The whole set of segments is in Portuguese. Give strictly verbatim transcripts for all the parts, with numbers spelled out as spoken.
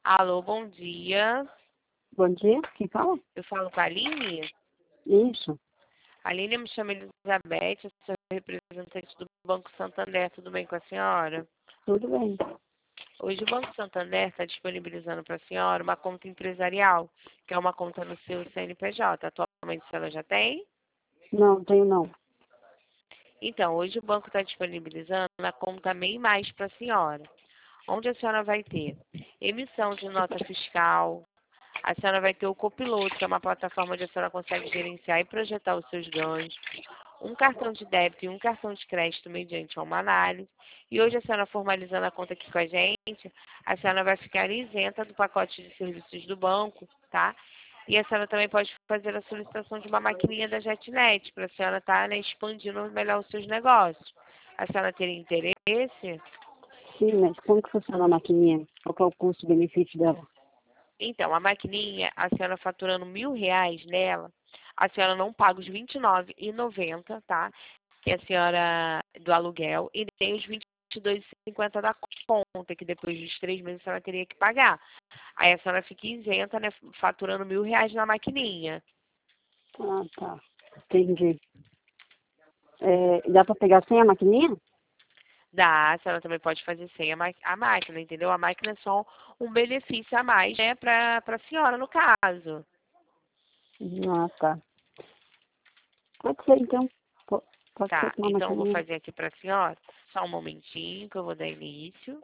Alô, bom dia. Bom dia, quem fala? Eu falo com a Aline. Isso, A Aline, eu me chamo Elizabeth, eu sou representante do Banco Santander. Tudo bem com a senhora? tudo bem. Hoje o Banco Santander está disponibilizando para a senhora uma conta empresarial, que é uma conta no seu C N P J. Atualmente, a senhora já tem? Não, tenho não. Então, hoje o banco está disponibilizando a conta MEI Mais para a senhora, onde a senhora vai ter emissão de nota fiscal, a senhora vai ter o Copiloto, que é uma plataforma onde a senhora consegue gerenciar e projetar os seus ganhos, um cartão de débito e um cartão de crédito mediante uma análise. E hoje a senhora formalizando a conta aqui com a gente, a senhora vai ficar isenta do pacote de serviços do banco, tá? E a senhora também pode fazer a solicitação de uma maquininha da JetNet, para a senhora estar, né, expandindo melhor os seus negócios. A senhora teria interesse? Sim, mas como que funciona a maquininha? Qual que é o custo-benefício dela? Então, a maquininha, a senhora faturando mil reais nela, a senhora não paga os vinte e nove reais e noventa centavos, tá? Que a senhora, do aluguel, e nem os vinte e dois reais e cinquenta centavos da conta, que depois dos três meses a senhora teria que pagar. Aí a senhora fica isenta, né, faturando mil reais na maquininha. Ah, tá. Entendi. É, dá pra pegar sem a maquininha? Dá, a senhora também pode fazer sem a, ma- a máquina, entendeu? A máquina é só um benefício a mais, né, para a senhora, no caso. Ah, tá. Pode ser, então. Po- Pode ser Tá, com uma então eu vou maquininha. fazer aqui para a senhora, só um momentinho que eu vou dar início.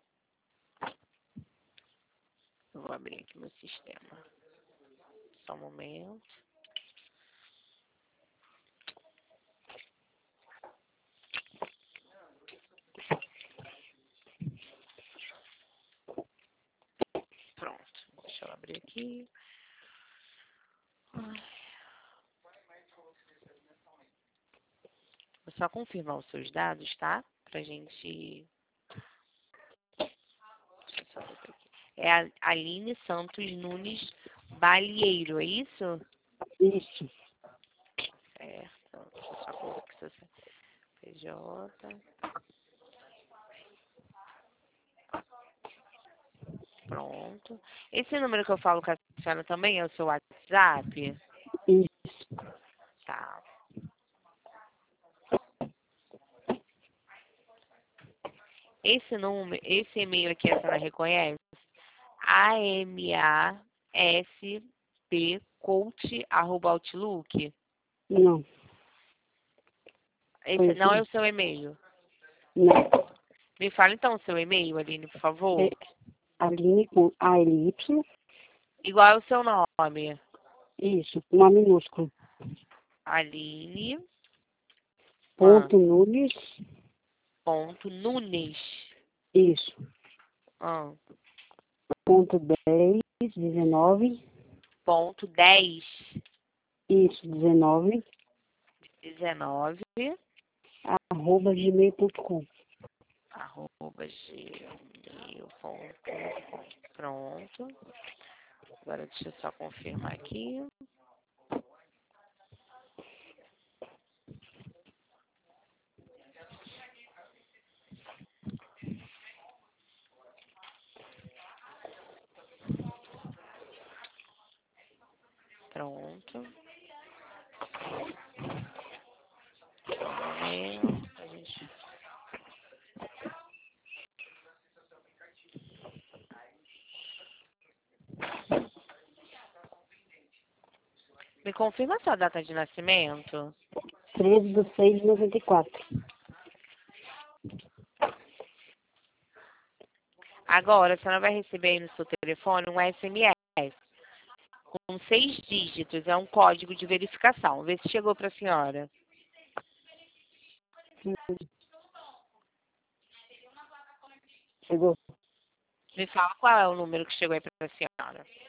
Eu vou abrir aqui meu sistema. Só um momento. Pronto, deixa eu abrir aqui. Ai, vou só confirmar os seus dados, tá? Pra gente... Deixa eu só ver aqui. É a Aline Santos Nunes Balieiro, é isso? Isso. Certo. Deixa eu só colocar aqui seu P J. Pronto. Esse número que eu falo com a senhora também é o seu WhatsApp? Isso. Tá. Esse número, esse e-mail aqui a senhora reconhece? A M A S P coach arroba outlook. Não. Foi Esse isso não é o mesmo. seu e-mail. Não. Me fala então o seu e-mail, Aline, por É favor. Aline com A L Y. Igual é o seu nome. Isso. Uma minúsculo. Aline ah, Ponto Nunes. ponto Nunes. Isso. Ah, Ponto dez, dezenove. ponto dez, Isso, dezenove. dezenove, Arroba gmail ponto com. arroba gmail ponto com. Pronto. Agora deixa eu só confirmar aqui. Pronto. E-mail. A gente... Me confirma a sua data de nascimento? treze de seis de noventa e quatro. Agora, a senhora vai receber aí no seu telefone um S M S com seis dígitos. É um código de verificação. Vê se chegou para a senhora. Chegou. Me fala qual é o número que chegou aí para a senhora.